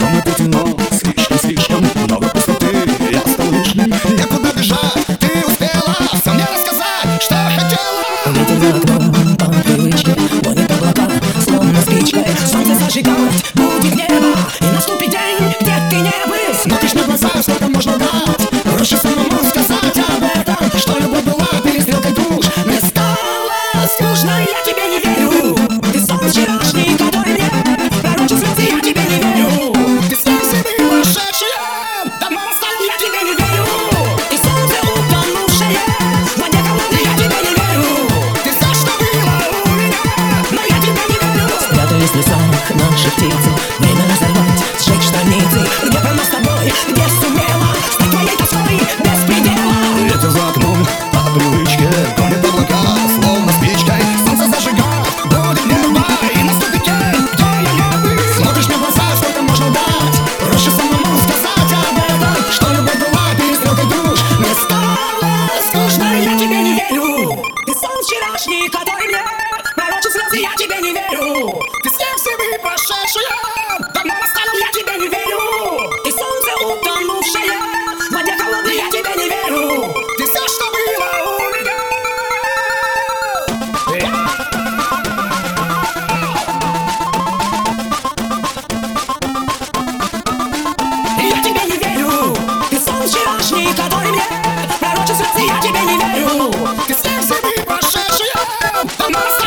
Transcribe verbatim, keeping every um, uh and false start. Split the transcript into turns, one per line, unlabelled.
комнате темно, слишком-слишком много пустоты. Я стал лишним, некуда бежать. Ты успела все мне рассказать, что хотела.
Ветер за окном по привычке гонит облака, словно спичкой. Солнце зажигать будет небо, и наступит день, где ты не был.
Смотришь на глаза, сколько можно дать. Проще самому сказать об этом, что любовь была перестрелкой душ.
Мне стало скучно, я тебе не верю. Ты сон вчерашний, который мне пророчил слезы, я тебе не верю.
Ты слезы вышедшие, давно стали,
Я тебе не верю. Ты солнце утонувшее в воде холодной, я тебе не верю.
ты все, что было у меня.
Но я тебе не верю. Спрятались в лесах наши птицы, время разорвать, сжечь страницы. Где про нас с тобой, где сумела стать твоей тоской без предела.
Ветер за окном по привычке гонит облака, словно спичкой. Солнце зажигает, будет небо, и наступит день, где я не был. Смотришь на глаза, сколько можно дать. Проще самому сказать об этом, что любовь была перестрелкой душ.
Мне стало скучно, я тебе не верю. Ты сон вчерашний, который мне пророчил слезы, я тебе не верю.
Ты слезы прошедшие, давно настало,
Я тебе не верю. Ты солнце утонувшее в воде холодной, я тебе не верю.
ты все, что было у меня.
Я тебе не верю. Ты сон вчерашний, который мне пророчил слезы, я тебе не верю.
Ты слезы прошедшие, давно настало.